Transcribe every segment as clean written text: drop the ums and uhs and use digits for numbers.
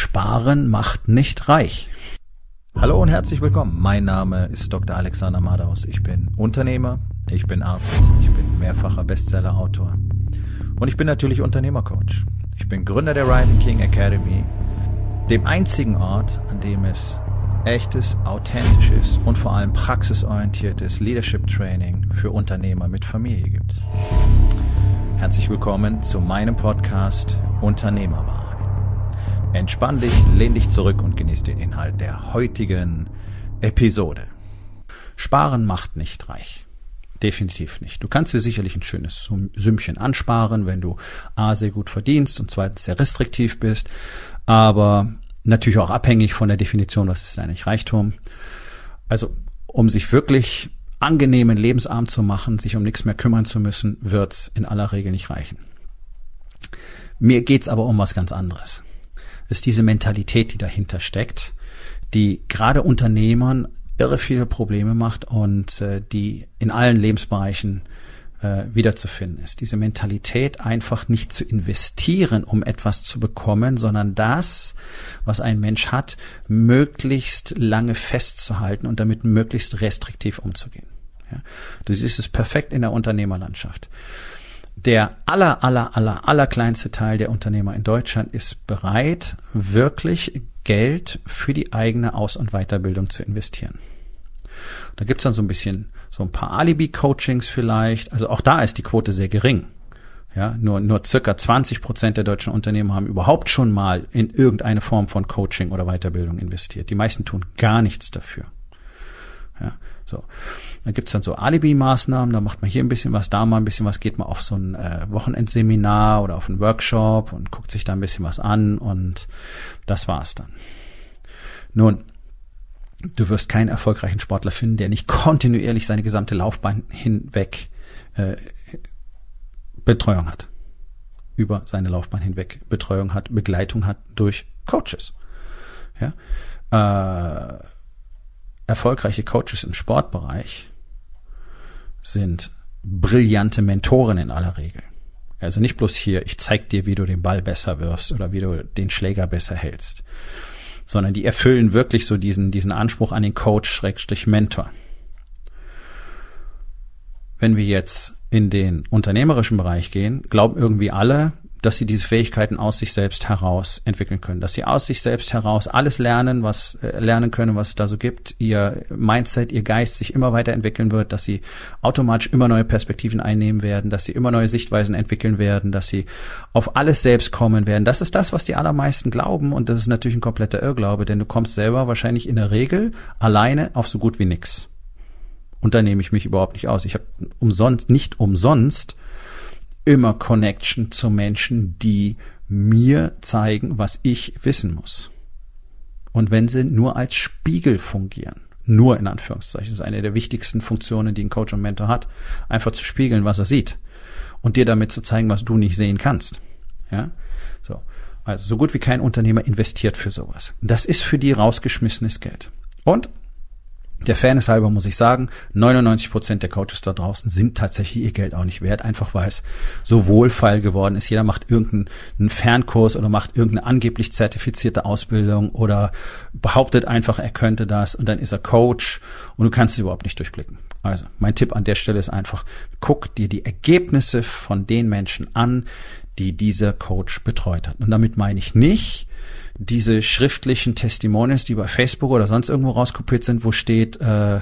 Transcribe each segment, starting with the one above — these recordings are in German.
Sparen macht nicht reich. Hallo und herzlich willkommen. Mein Name ist Dr. Alexander Madaus. Ich bin Unternehmer, ich bin Arzt, ich bin mehrfacher Bestseller-Autor und ich bin natürlich Unternehmercoach. Ich bin Gründer der Rising King Academy, dem einzigen Ort, an dem es echtes, authentisches und vor allem praxisorientiertes Leadership Training für Unternehmer mit Familie gibt. Herzlich willkommen zu meinem Podcast Unternehmerwahrheit. Entspann dich, lehn dich zurück und genieß den Inhalt der heutigen Episode. Sparen macht nicht reich. Definitiv nicht. Du kannst dir sicherlich ein schönes Sümmchen ansparen, wenn du A, sehr gut verdienst und zweitens sehr restriktiv bist, aber natürlich auch abhängig von der Definition, was ist eigentlich Reichtum. Also, um sich wirklich angenehmen Lebensabend zu machen, sich um nichts mehr kümmern zu müssen, wird's in aller Regel nicht reichen. Mir geht's aber um was ganz anderes. Es ist diese Mentalität, die dahinter steckt, die gerade Unternehmern irre viele Probleme macht und die in allen Lebensbereichen wiederzufinden ist. Diese Mentalität, einfach nicht zu investieren, um etwas zu bekommen, sondern das, was ein Mensch hat, möglichst lange festzuhalten und damit möglichst restriktiv umzugehen. Ja, das ist es perfekt in der Unternehmerlandschaft. Der aller kleinste Teil der Unternehmer in Deutschland ist bereit, wirklich Geld für die eigene Aus- und Weiterbildung zu investieren. Da gibt's dann so ein paar Alibi-Coachings vielleicht. Also auch da ist die Quote sehr gering. Ja, nur circa 20% der deutschen Unternehmer haben überhaupt schon mal in irgendeine Form von Coaching oder Weiterbildung investiert. Die meisten tun gar nichts dafür. Ja, so. Dann gibt's dann so Alibi-Maßnahmen, da macht man hier ein bisschen was, da mal ein bisschen was, geht mal auf so ein Wochenendseminar oder auf einen Workshop und guckt sich da ein bisschen was an und das war's dann. Nun, du wirst keinen erfolgreichen Sportler finden, der nicht kontinuierlich seine gesamte Laufbahn hinweg Betreuung hat. Über seine Laufbahn hinweg Betreuung hat, Begleitung hat durch Coaches. Ja? Erfolgreiche Coaches im Sportbereich sind brillante Mentoren in aller Regel. Also nicht bloß hier, ich zeig dir, wie du den Ball besser wirfst oder wie du den Schläger besser hältst, sondern die erfüllen wirklich so diesen Anspruch an den Coach/Mentor. Wenn wir jetzt in den unternehmerischen Bereich gehen, glauben irgendwie alle, dass sie diese Fähigkeiten aus sich selbst heraus entwickeln können, dass sie aus sich selbst heraus alles lernen können, was es da so gibt, ihr Mindset, ihr Geist sich immer weiterentwickeln wird, dass sie automatisch immer neue Perspektiven einnehmen werden, dass sie immer neue Sichtweisen entwickeln werden, dass sie auf alles selbst kommen werden. Das ist das, was die allermeisten glauben und das ist natürlich ein kompletter Irrglaube, denn du kommst selber wahrscheinlich in der Regel alleine auf so gut wie nix. Und da nehme ich mich überhaupt nicht aus. Ich habe nicht umsonst immer Connection zu Menschen, die mir zeigen, was ich wissen muss. Und wenn sie nur als Spiegel fungieren, nur in Anführungszeichen, das ist eine der wichtigsten Funktionen, die ein Coach und Mentor hat, einfach zu spiegeln, was er sieht und dir damit zu zeigen, was du nicht sehen kannst. Ja, so. Also so gut wie kein Unternehmer investiert für sowas. Das ist für die rausgeschmissenes Geld. Und der Fairness halber muss ich sagen, 99% der Coaches da draußen sind tatsächlich ihr Geld auch nicht wert, einfach weil es so wohlfeil geworden ist. Jeder macht irgendeinen Fernkurs oder macht irgendeine angeblich zertifizierte Ausbildung oder behauptet einfach, er könnte das und dann ist er Coach und du kannst es überhaupt nicht durchblicken. Also mein Tipp an der Stelle ist einfach, guck dir die Ergebnisse von den Menschen an, die dieser Coach betreut hat. Und damit meine ich nicht diese schriftlichen Testimonials, die bei Facebook oder sonst irgendwo rauskopiert sind, wo steht, war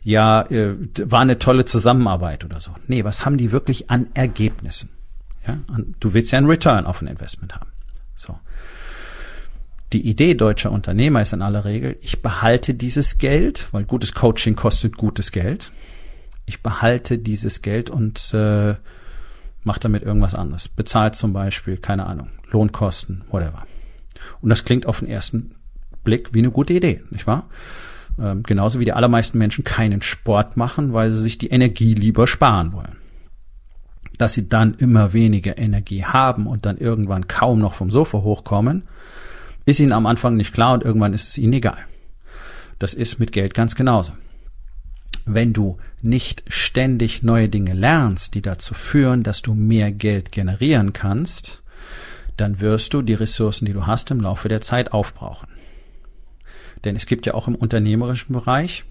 eine tolle Zusammenarbeit oder so. Nee, was haben die wirklich an Ergebnissen? Ja, du willst ja einen Return auf ein Investment haben. So. Die Idee deutscher Unternehmer ist in aller Regel, ich behalte dieses Geld, weil gutes Coaching kostet gutes Geld. Ich behalte dieses Geld und mache damit irgendwas anderes. Bezahlt zum Beispiel, keine Ahnung, Lohnkosten, whatever. Und das klingt auf den ersten Blick wie eine gute Idee, nicht wahr? Genauso wie die allermeisten Menschen keinen Sport machen, weil sie sich die Energie lieber sparen wollen. Dass sie dann immer weniger Energie haben und dann irgendwann kaum noch vom Sofa hochkommen, ist ihnen am Anfang nicht klar und irgendwann ist es ihnen egal. Das ist mit Geld ganz genauso. Wenn du nicht ständig neue Dinge lernst, die dazu führen, dass du mehr Geld generieren kannst, dann wirst du die Ressourcen, die du hast, im Laufe der Zeit aufbrauchen. Denn es gibt ja auch im unternehmerischen Bereich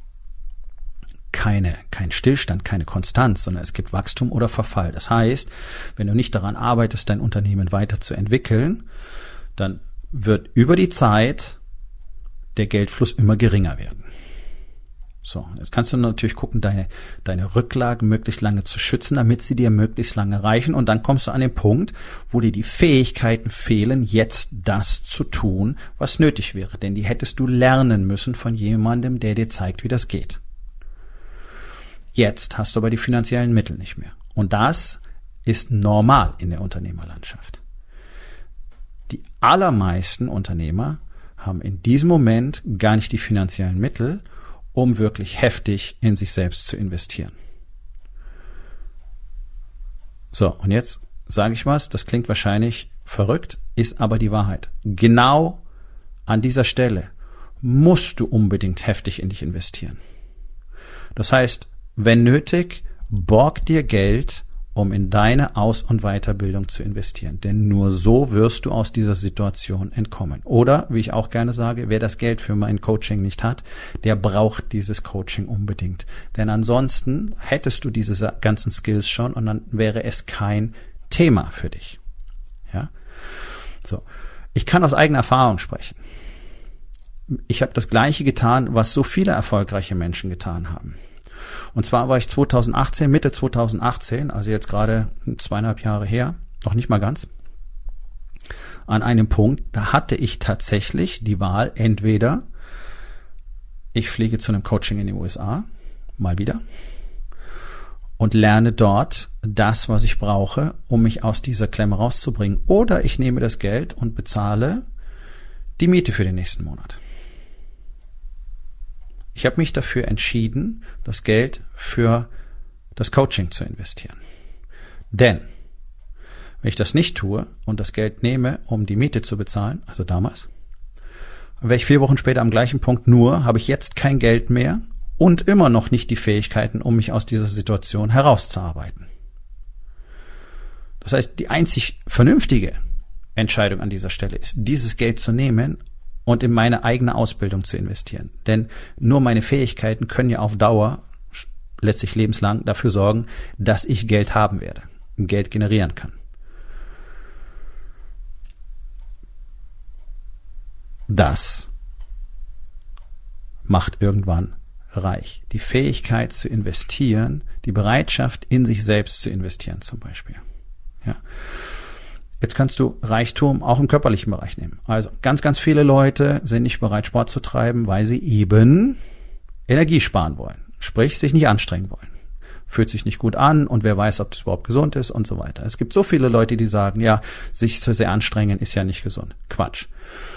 kein Stillstand, keine Konstanz, sondern es gibt Wachstum oder Verfall. Das heißt, wenn du nicht daran arbeitest, dein Unternehmen weiterzuentwickeln, dann wird über die Zeit der Geldfluss immer geringer werden. So, jetzt kannst du natürlich gucken, deine Rücklagen möglichst lange zu schützen, damit sie dir möglichst lange reichen. Und dann kommst du an den Punkt, wo dir die Fähigkeiten fehlen, jetzt das zu tun, was nötig wäre. Denn die hättest du lernen müssen von jemandem, der dir zeigt, wie das geht. Jetzt hast du aber die finanziellen Mittel nicht mehr. Und das ist normal in der Unternehmerlandschaft. Die allermeisten Unternehmer haben in diesem Moment gar nicht die finanziellen Mittel, um wirklich heftig in sich selbst zu investieren. So, und jetzt sage ich was, das klingt wahrscheinlich verrückt, ist aber die Wahrheit. Genau an dieser Stelle musst du unbedingt heftig in dich investieren. Das heißt, wenn nötig, borg dir Geld, um in deine Aus- und Weiterbildung zu investieren. Denn nur so wirst du aus dieser Situation entkommen. Oder, wie ich auch gerne sage, wer das Geld für mein Coaching nicht hat, der braucht dieses Coaching unbedingt. Denn ansonsten hättest du diese ganzen Skills schon und dann wäre es kein Thema für dich. Ja? So. Ich kann aus eigener Erfahrung sprechen. Ich habe das Gleiche getan, was so viele erfolgreiche Menschen getan haben. Und zwar war ich Mitte 2018, also jetzt gerade 2,5 Jahre her, noch nicht mal ganz, an einem Punkt, da hatte ich tatsächlich die Wahl, entweder ich fliege zu einem Coaching in die USA, mal wieder, und lerne dort das, was ich brauche, um mich aus dieser Klemme rauszubringen, oder ich nehme das Geld und bezahle die Miete für den nächsten Monat. Ich habe mich dafür entschieden, das Geld für das Coaching zu investieren. Denn wenn ich das nicht tue und das Geld nehme, um die Miete zu bezahlen, also damals, dann wäre ich 4 Wochen später am gleichen Punkt, nur habe ich jetzt kein Geld mehr und immer noch nicht die Fähigkeiten, um mich aus dieser Situation herauszuarbeiten. Das heißt, die einzig vernünftige Entscheidung an dieser Stelle ist, dieses Geld zu nehmen und in meine eigene Ausbildung zu investieren. Denn nur meine Fähigkeiten können ja auf Dauer, letztlich lebenslang, dafür sorgen, dass ich Geld haben werde, Geld generieren kann. Das macht irgendwann reich. Die Fähigkeit zu investieren, die Bereitschaft in sich selbst zu investieren zum Beispiel. Ja. Jetzt kannst du Reichtum auch im körperlichen Bereich nehmen. Also ganz, ganz viele Leute sind nicht bereit, Sport zu treiben, weil sie eben Energie sparen wollen. Sprich, sich nicht anstrengen wollen. Fühlt sich nicht gut an und wer weiß, ob das überhaupt gesund ist und so weiter. Es gibt so viele Leute, die sagen, ja, sich zu sehr anstrengen ist ja nicht gesund. Quatsch.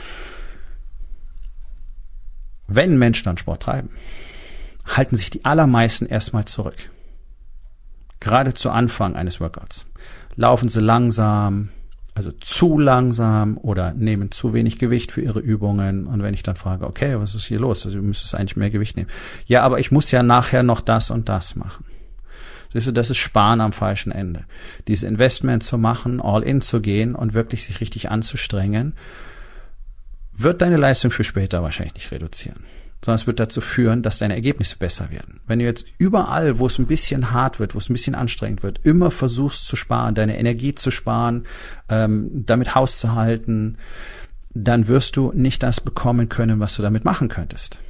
Wenn Menschen dann Sport treiben, halten sich die allermeisten erstmal zurück. Gerade zu Anfang eines Workouts. Laufen sie langsam, also zu langsam oder nehmen zu wenig Gewicht für ihre Übungen. Und wenn ich dann frage, okay, was ist hier los? Also du müsstest eigentlich mehr Gewicht nehmen. Ja, aber ich muss ja nachher noch das und das machen. Siehst du, das ist Sparen am falschen Ende. Dieses Investment zu machen, all in zu gehen und wirklich sich richtig anzustrengen, wird deine Leistung für später wahrscheinlich nicht reduzieren. Sondern es wird dazu führen, dass deine Ergebnisse besser werden. Wenn du jetzt überall, wo es ein bisschen hart wird, wo es ein bisschen anstrengend wird, immer versuchst zu sparen, deine Energie zu sparen, damit Haus zu halten, dann wirst du nicht das bekommen können, was du damit machen könntest.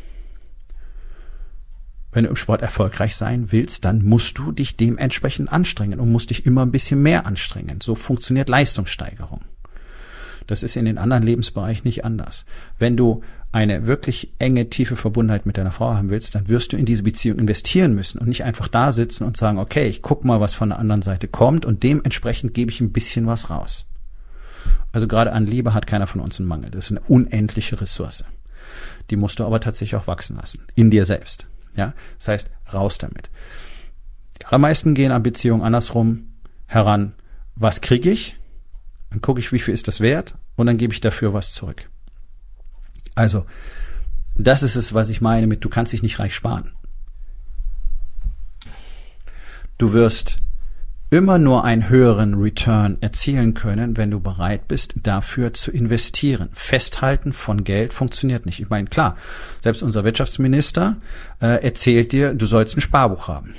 Wenn du im Sport erfolgreich sein willst, dann musst du dich dementsprechend anstrengen und musst dich immer ein bisschen mehr anstrengen. So funktioniert Leistungssteigerung. Das ist in den anderen Lebensbereichen nicht anders. Wenn du eine wirklich enge, tiefe Verbundenheit mit deiner Frau haben willst, dann wirst du in diese Beziehung investieren müssen und nicht einfach da sitzen und sagen, okay, ich guck mal, was von der anderen Seite kommt und dementsprechend gebe ich ein bisschen was raus. Also gerade an Liebe hat keiner von uns einen Mangel. Das ist eine unendliche Ressource. Die musst du aber tatsächlich auch wachsen lassen. In dir selbst. Ja, das heißt, raus damit. Die allermeisten gehen an Beziehungen andersrum heran. Was kriege ich? Dann gucke ich, wie viel ist das wert und dann gebe ich dafür was zurück. Also, das ist es, was ich meine mit, du kannst dich nicht reich sparen. Du wirst immer nur einen höheren Return erzielen können, wenn du bereit bist, dafür zu investieren. Festhalten von Geld funktioniert nicht. Ich meine, klar, selbst unser Wirtschaftsminister erzählt dir, du sollst ein Sparbuch haben.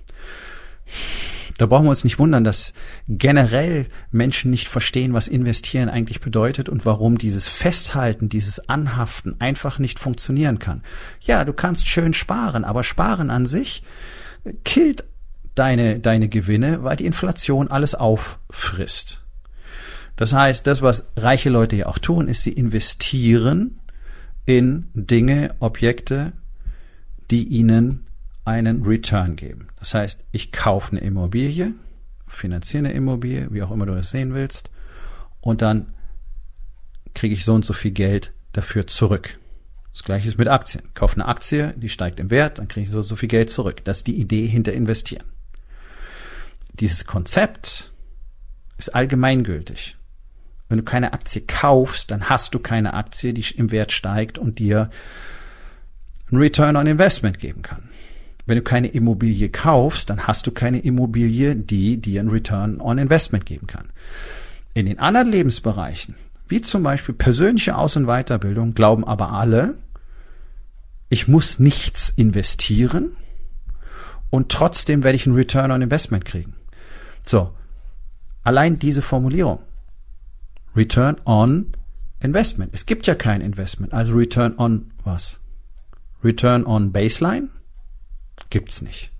Da brauchen wir uns nicht wundern, dass generell Menschen nicht verstehen, was investieren eigentlich bedeutet und warum dieses Festhalten, dieses Anhaften einfach nicht funktionieren kann. Ja, du kannst schön sparen, aber Sparen an sich killt deine Gewinne, weil die Inflation alles auffrisst. Das heißt, das, was reiche Leute ja auch tun, ist, sie investieren in Dinge, Objekte, die ihnen einen Return geben. Das heißt, ich kaufe eine Immobilie, finanziere eine Immobilie, wie auch immer du das sehen willst, und dann kriege ich so und so viel Geld dafür zurück. Das Gleiche ist mit Aktien. Ich kaufe eine Aktie, die steigt im Wert, dann kriege ich so und so viel Geld zurück. Das ist die Idee hinter Investieren. Dieses Konzept ist allgemeingültig. Wenn du keine Aktie kaufst, dann hast du keine Aktie, die im Wert steigt und dir einen Return on Investment geben kann. Wenn du keine Immobilie kaufst, dann hast du keine Immobilie, die dir einen Return on Investment geben kann. In den anderen Lebensbereichen, wie zum Beispiel persönliche Aus- und Weiterbildung, glauben aber alle, ich muss nichts investieren und trotzdem werde ich einen Return on Investment kriegen. So, allein diese Formulierung, Return on Investment. Es gibt ja kein Investment, also Return on was? Return on Baseline? Gibt's nicht.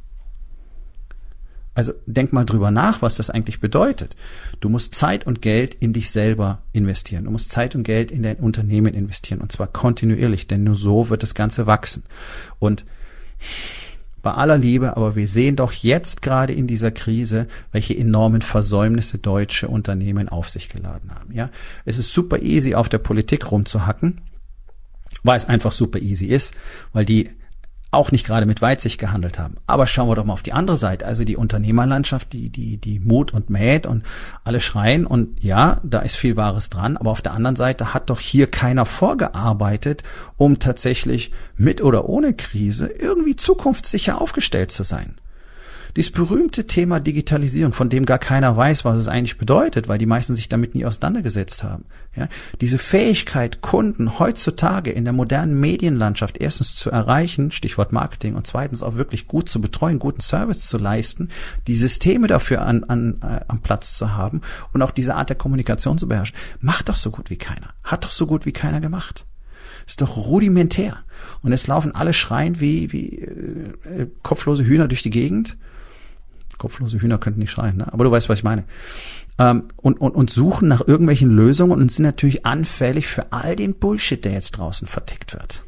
Also denk mal drüber nach, was das eigentlich bedeutet. Du musst Zeit und Geld in dich selber investieren. Du musst Zeit und Geld in dein Unternehmen investieren, und zwar kontinuierlich, denn nur so wird das Ganze wachsen. Und bei aller Liebe, aber wir sehen doch jetzt gerade in dieser Krise, welche enormen Versäumnisse deutsche Unternehmen auf sich geladen haben. Ja, es ist super easy, auf der Politik rumzuhacken, weil es einfach super easy ist, weil die auch nicht gerade mit Weitsicht gehandelt haben. Aber schauen wir doch mal auf die andere Seite, also die Unternehmerlandschaft, die Mut und mäht und alle schreien, und ja, da ist viel Wahres dran, aber auf der anderen Seite hat doch hier keiner vorgearbeitet, um tatsächlich mit oder ohne Krise irgendwie zukunftssicher aufgestellt zu sein. Dieses berühmte Thema Digitalisierung, von dem gar keiner weiß, was es eigentlich bedeutet, weil die meisten sich damit nie auseinandergesetzt haben. Ja, diese Fähigkeit, Kunden heutzutage in der modernen Medienlandschaft erstens zu erreichen, Stichwort Marketing, und zweitens auch wirklich gut zu betreuen, guten Service zu leisten, die Systeme dafür am Platz zu haben und auch diese Art der Kommunikation zu beherrschen, macht doch so gut wie keiner. Hat doch so gut wie keiner gemacht. Ist doch rudimentär. Und jetzt laufen alle schreiend wie kopflose Hühner durch die Gegend. Kopflose Hühner könnten nicht schreien, ne? Aber du weißt, was ich meine. Und suchen nach irgendwelchen Lösungen und sind natürlich anfällig für all den Bullshit, der jetzt draußen vertickt wird.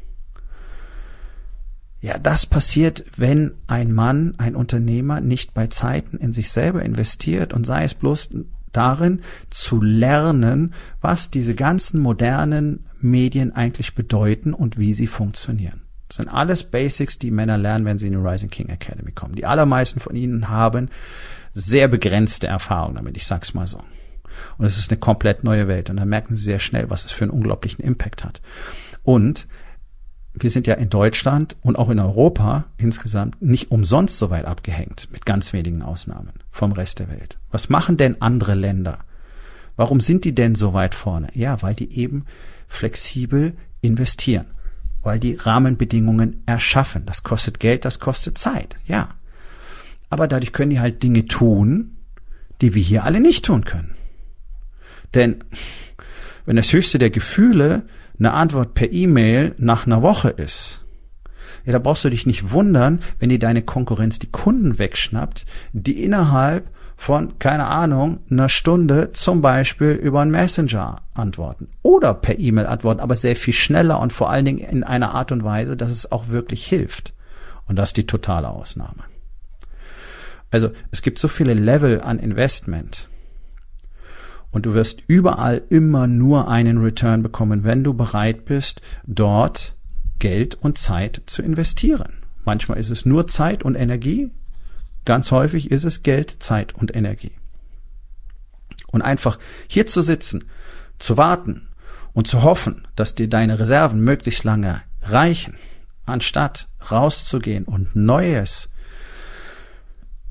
Ja, das passiert, wenn ein Mann, ein Unternehmer nicht bei Zeiten in sich selber investiert, und sei es bloß darin zu lernen, was diese ganzen modernen Medien eigentlich bedeuten und wie sie funktionieren. Das sind alles Basics, die Männer lernen, wenn sie in die Rising King Academy kommen. Die allermeisten von ihnen haben sehr begrenzte Erfahrung damit, ich sag's mal so. Und es ist eine komplett neue Welt, und dann merken sie sehr schnell, was es für einen unglaublichen Impact hat. Und wir sind ja in Deutschland und auch in Europa insgesamt nicht umsonst so weit abgehängt, mit ganz wenigen Ausnahmen vom Rest der Welt. Was machen denn andere Länder? Warum sind die denn so weit vorne? Ja, weil die eben flexibel investieren, weil die Rahmenbedingungen erschaffen. Das kostet Geld, das kostet Zeit, ja. Aber dadurch können die halt Dinge tun, die wir hier alle nicht tun können. Denn wenn das höchste der Gefühle eine Antwort per E-Mail nach einer Woche ist, ja, da brauchst du dich nicht wundern, wenn dir deine Konkurrenz die Kunden wegschnappt, die innerhalb von, keine Ahnung, einer Stunde zum Beispiel über einen Messenger antworten oder per E-Mail antworten, aber sehr viel schneller und vor allen Dingen in einer Art und Weise, dass es auch wirklich hilft. Und das ist die totale Ausnahme. Also es gibt so viele Level an Investment, und du wirst überall immer nur einen Return bekommen, wenn du bereit bist, dort Geld und Zeit zu investieren. Manchmal ist es nur Zeit und Energie, ganz häufig ist es Geld, Zeit und Energie. Und einfach hier zu sitzen, zu warten und zu hoffen, dass dir deine Reserven möglichst lange reichen, anstatt rauszugehen und Neues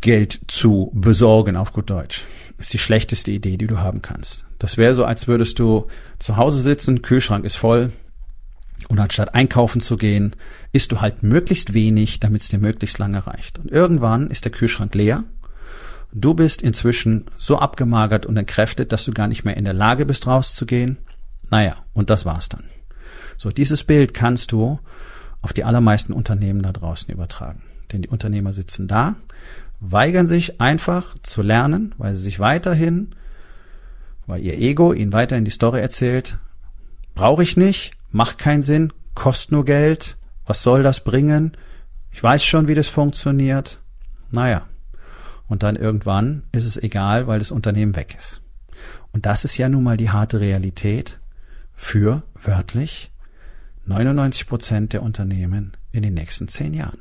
Geld zu besorgen, auf gut Deutsch, ist die schlechteste Idee, die du haben kannst. Das wäre so, als würdest du zu Hause sitzen, Kühlschrank ist voll und anstatt einkaufen zu gehen, isst du halt möglichst wenig, damit es dir möglichst lange reicht. Und irgendwann ist der Kühlschrank leer. Du bist inzwischen so abgemagert und entkräftet, dass du gar nicht mehr in der Lage bist, rauszugehen. Naja, und das war's dann. So, dieses Bild kannst du auf die allermeisten Unternehmen da draußen übertragen. Denn die Unternehmer sitzen da, weigern sich einfach zu lernen, weil sie sich weiterhin, weil ihr Ego ihnen weiterhin die Story erzählt, brauche ich nicht, macht keinen Sinn, kostet nur Geld, was soll das bringen? Ich weiß schon, wie das funktioniert. Naja, und dann irgendwann ist es egal, weil das Unternehmen weg ist. Und das ist ja nun mal die harte Realität für wörtlich 99% der Unternehmen in den nächsten 10 Jahren.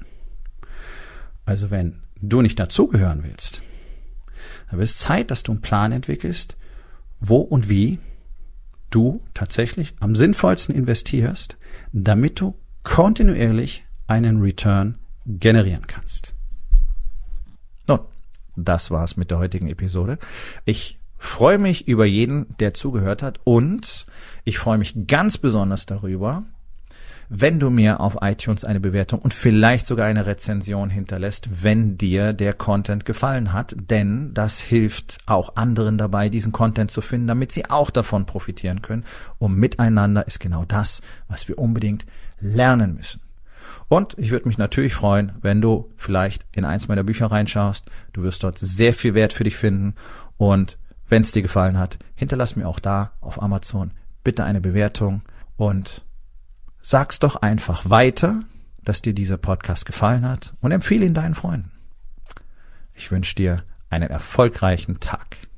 Also wenn du nicht dazugehören willst, dann wird es Zeit, dass du einen Plan entwickelst, wo und wie du tatsächlich am sinnvollsten investierst, damit du kontinuierlich einen Return generieren kannst. Nun, das war's mit der heutigen Episode. Ich freue mich über jeden, der zugehört hat, und ich freue mich ganz besonders darüber, wenn du mir auf iTunes eine Bewertung und vielleicht sogar eine Rezension hinterlässt, wenn dir der Content gefallen hat, denn das hilft auch anderen dabei, diesen Content zu finden, damit sie auch davon profitieren können. Und miteinander ist genau das, was wir unbedingt lernen müssen. Und ich würde mich natürlich freuen, wenn du vielleicht in eins meiner Bücher reinschaust. Du wirst dort sehr viel Wert für dich finden. Und wenn es dir gefallen hat, hinterlass mir auch da auf Amazon bitte eine Bewertung und sag's doch einfach weiter, dass dir dieser Podcast gefallen hat, und empfehle ihn deinen Freunden. Ich wünsche dir einen erfolgreichen Tag.